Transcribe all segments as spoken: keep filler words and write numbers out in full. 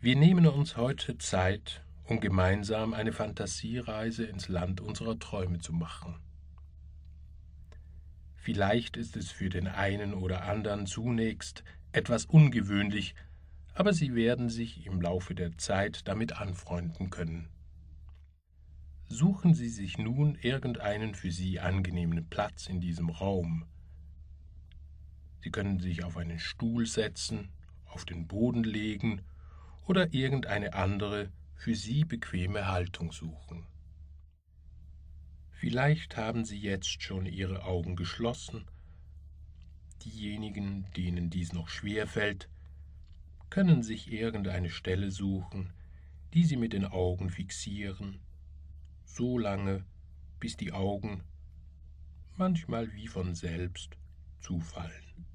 Wir nehmen uns heute Zeit, um gemeinsam eine Fantasiereise ins Land unserer Träume zu machen. Vielleicht ist es für den einen oder anderen zunächst etwas ungewöhnlich, aber Sie werden sich im Laufe der Zeit damit anfreunden können. Suchen Sie sich nun irgendeinen für Sie angenehmen Platz in diesem Raum. Sie können sich auf einen Stuhl setzen, auf den Boden legen oder irgendeine andere, für Sie bequeme Haltung suchen. Vielleicht haben Sie jetzt schon Ihre Augen geschlossen. Diejenigen, denen dies noch schwer fällt, können sich irgendeine Stelle suchen, die Sie mit den Augen fixieren, so lange, bis die Augen, manchmal wie von selbst, zufallen.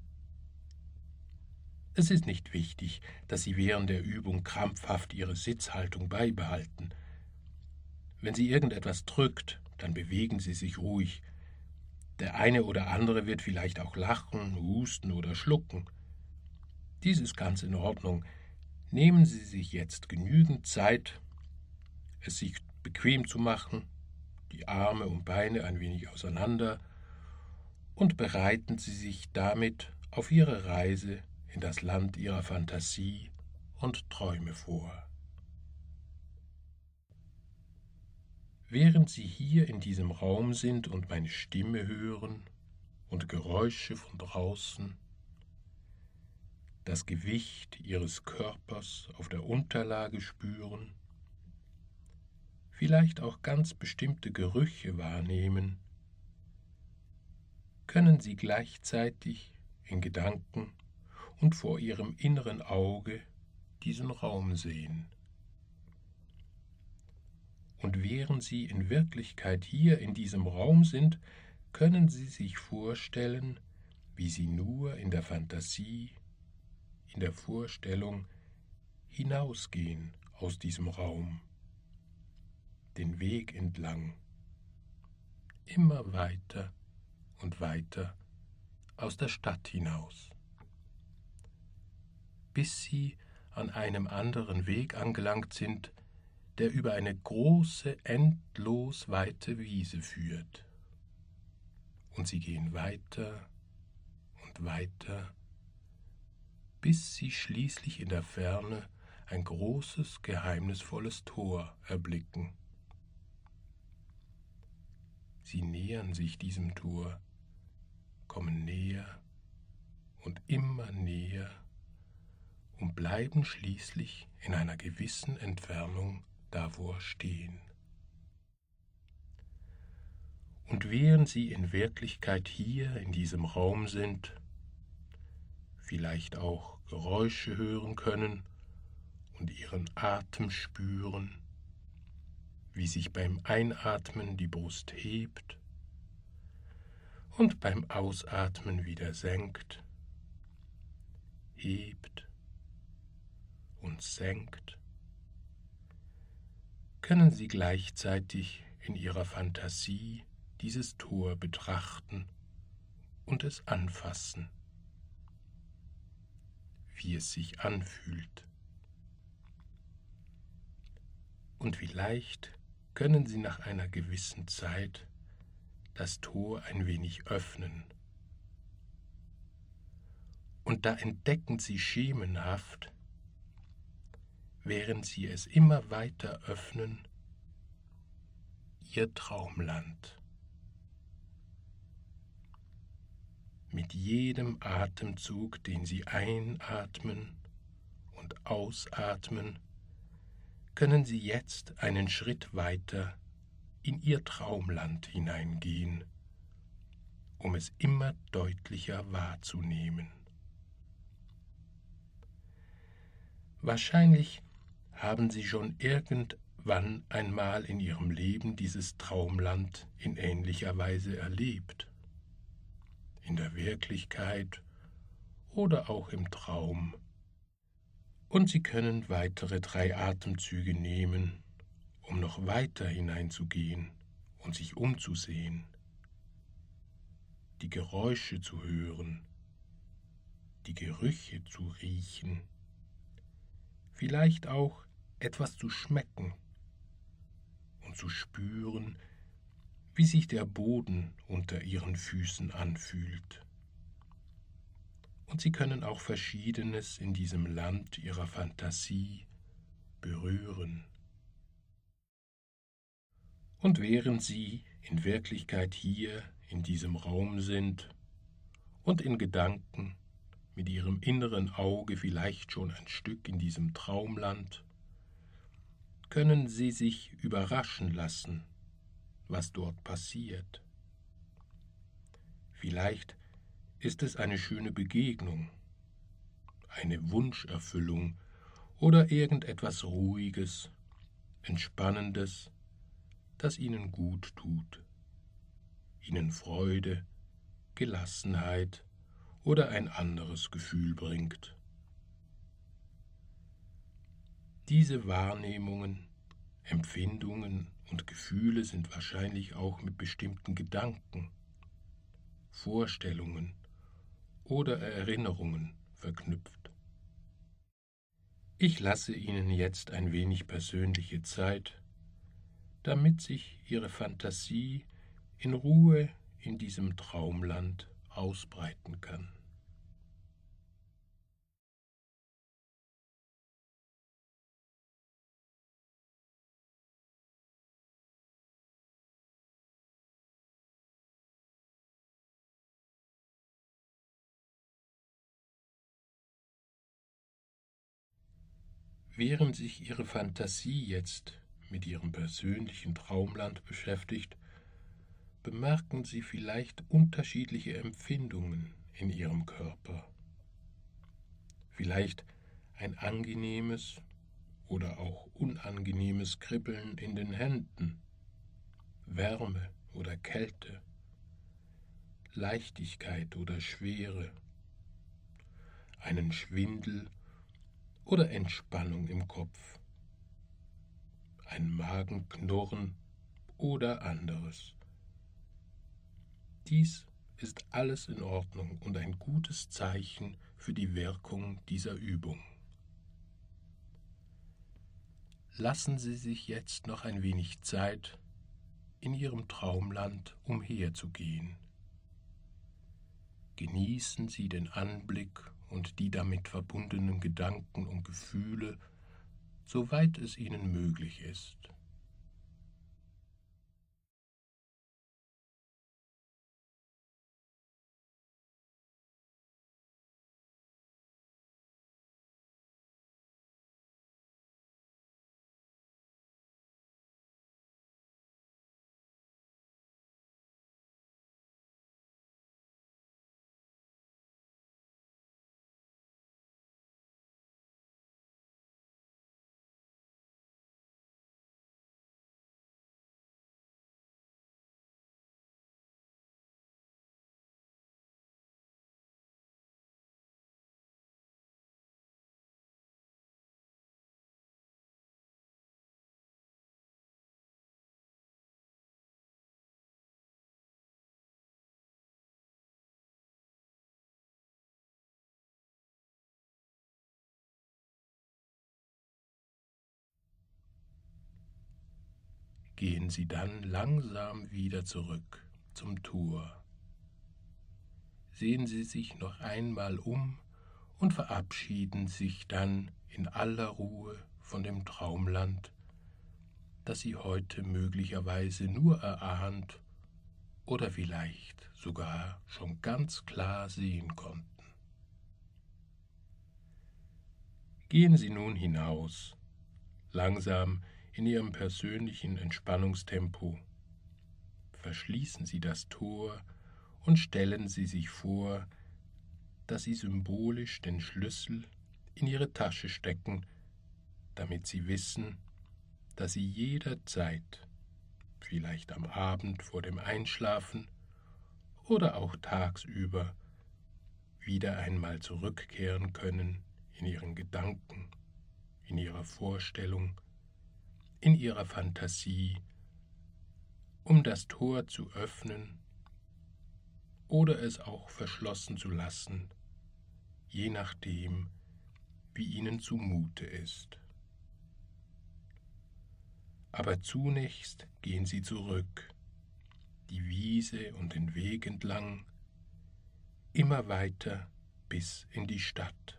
Es ist nicht wichtig, dass Sie während der Übung krampfhaft Ihre Sitzhaltung beibehalten. Wenn Sie irgendetwas drückt, dann bewegen Sie sich ruhig. Der eine oder andere wird vielleicht auch lachen, husten oder schlucken. Dies ist ganz in Ordnung. Nehmen Sie sich jetzt genügend Zeit, es sich bequem zu machen, die Arme und Beine ein wenig auseinander, und bereiten Sie sich damit auf Ihre Reise in das Land Ihrer Fantasie und Träume vor. Während Sie hier in diesem Raum sind und meine Stimme hören und Geräusche von draußen, das Gewicht Ihres Körpers auf der Unterlage spüren, vielleicht auch ganz bestimmte Gerüche wahrnehmen, können Sie gleichzeitig in Gedanken und vor Ihrem inneren Auge diesen Raum sehen. Und während Sie in Wirklichkeit hier in diesem Raum sind, können Sie sich vorstellen, wie Sie nur in der Fantasie, in der Vorstellung hinausgehen aus diesem Raum, den Weg entlang, immer weiter und weiter aus der Stadt hinaus, bis Sie an einem anderen Weg angelangt sind, der über eine große, endlos weite Wiese führt. Und Sie gehen weiter und weiter, bis Sie schließlich in der Ferne ein großes, geheimnisvolles Tor erblicken. Sie nähern sich diesem Tor, kommen näher und immer näher und bleiben schließlich in einer gewissen Entfernung davor stehen. Und während Sie in Wirklichkeit hier in diesem Raum sind, vielleicht auch Geräusche hören können und Ihren Atem spüren, wie sich beim Einatmen die Brust hebt und beim Ausatmen wieder senkt, hebt und senkt, können Sie gleichzeitig in Ihrer Fantasie dieses Tor betrachten und es anfassen, wie es sich anfühlt. Und vielleicht können Sie nach einer gewissen Zeit das Tor ein wenig öffnen. Und da entdecken Sie schemenhaft, während Sie es immer weiter öffnen, Ihr Traumland. Mit jedem Atemzug, den Sie einatmen und ausatmen, können Sie jetzt einen Schritt weiter in Ihr Traumland hineingehen, um es immer deutlicher wahrzunehmen. Wahrscheinlich haben Sie schon irgendwann einmal in Ihrem Leben dieses Traumland in ähnlicher Weise erlebt, in der Wirklichkeit oder auch im Traum. Und Sie können weitere drei Atemzüge nehmen, um noch weiter hineinzugehen und sich umzusehen, die Geräusche zu hören, die Gerüche zu riechen, vielleicht auch etwas zu schmecken und zu spüren, wie sich der Boden unter ihren Füßen anfühlt. Und sie können auch Verschiedenes in diesem Land ihrer Fantasie berühren. Und während sie in Wirklichkeit hier in diesem Raum sind und in Gedanken mit ihrem inneren Auge vielleicht schon ein Stück in diesem Traumland, können sie sich überraschen lassen, was dort passiert. Vielleicht ist es eine schöne Begegnung, eine Wunscherfüllung oder irgendetwas Ruhiges, Entspannendes, das ihnen gut tut, ihnen Freude, Gelassenheit oder ein anderes Gefühl bringt. Diese Wahrnehmungen, Empfindungen und Gefühle sind wahrscheinlich auch mit bestimmten Gedanken, Vorstellungen oder Erinnerungen verknüpft. Ich lasse Ihnen jetzt ein wenig persönliche Zeit, damit sich Ihre Fantasie in Ruhe in diesem Traumland ausbreiten kann. Während sich Ihre Fantasie jetzt mit Ihrem persönlichen Traumland beschäftigt, bemerken Sie vielleicht unterschiedliche Empfindungen in Ihrem Körper. Vielleicht ein angenehmes oder auch unangenehmes Kribbeln in den Händen, Wärme oder Kälte, Leichtigkeit oder Schwere, einen Schwindel oder Entspannung im Kopf, ein Magenknurren oder anderes. Dies ist alles in Ordnung und ein gutes Zeichen für die Wirkung dieser Übung. Lassen Sie sich jetzt noch ein wenig Zeit, in Ihrem Traumland umherzugehen. Genießen Sie den Anblick und die damit verbundenen Gedanken und Gefühle, soweit es Ihnen möglich ist. Gehen Sie dann langsam wieder zurück zum Tor. Sehen Sie sich noch einmal um und verabschieden sich dann in aller Ruhe von dem Traumland, das Sie heute möglicherweise nur erahnt oder vielleicht sogar schon ganz klar sehen konnten. Gehen Sie nun hinaus, langsam in Ihrem persönlichen Entspannungstempo. Verschließen Sie das Tor und stellen Sie sich vor, dass Sie symbolisch den Schlüssel in Ihre Tasche stecken, damit Sie wissen, dass Sie jederzeit, vielleicht am Abend vor dem Einschlafen oder auch tagsüber, wieder einmal zurückkehren können in Ihren Gedanken, in Ihrer Vorstellung, in Ihrer Fantasie, um das Tor zu öffnen oder es auch verschlossen zu lassen, je nachdem, wie ihnen zumute ist. Aber zunächst gehen sie zurück, die Wiese und den Weg entlang, immer weiter bis in die Stadt.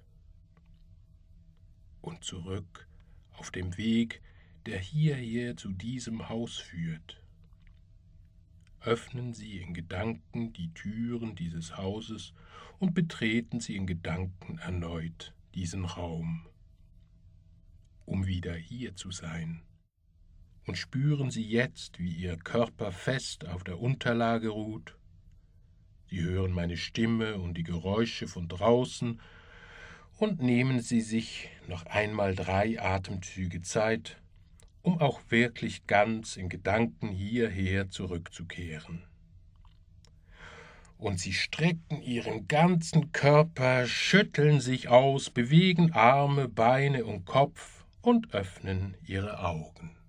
Und zurück auf dem Weg, der hierher zu diesem Haus führt. Öffnen Sie in Gedanken die Türen dieses Hauses und betreten Sie in Gedanken erneut diesen Raum, um wieder hier zu sein. Und spüren Sie jetzt, wie Ihr Körper fest auf der Unterlage ruht. Sie hören meine Stimme und die Geräusche von draußen und nehmen Sie sich noch einmal drei Atemzüge Zeit, um auch wirklich ganz in Gedanken hierher zurückzukehren. Und Sie strecken Ihren ganzen Körper, schütteln sich aus, bewegen Arme, Beine und Kopf und öffnen Ihre Augen.